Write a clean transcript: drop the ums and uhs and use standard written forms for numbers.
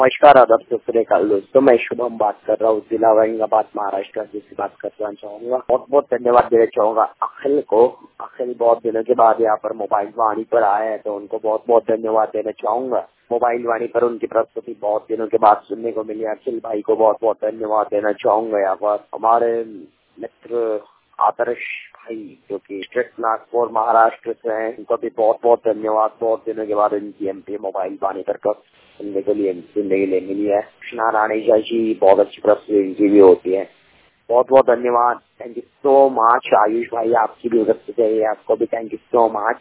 नमस्कार, आदाब, सत श्री अकाल दोस्तों। मैं शुभम बात कर रहा हूँ, जिला औरंगाबाद, महाराष्ट्र से बात करना चाहूंगा। बहुत बहुत धन्यवाद देना चाहूंगा अखिल को। अखिल बहुत दिनों के बाद यहाँ पर मोबाइल वाणी पर आए हैं, तो उनको बहुत बहुत धन्यवाद देना चाहूंगा। मोबाइल वाणी पर उनकी प्रस्तुति बहुत दिनों के बाद सुनने को मिली। अखिल भाई को बहुत बहुत धन्यवाद देना चाहूंगा। यहाँ पर हमारे मित्र आदर्श भाई जो कि नागपुर महाराष्ट्र से हैं, उनको भी बहुत बहुत धन्यवाद। बहुत दिनों के बाद उनकी एमपी मोबाइल वाणी पर सुनने के लिए मिली है। कृष्णा राणेजा जी बहुत अच्छी प्रस्तुति भी होती है। बहुत बहुत धन्यवाद। Thank you so much. Ayush भाई, आपकी भी उपस्थिति है, आपको भी थैंक यू सो मच।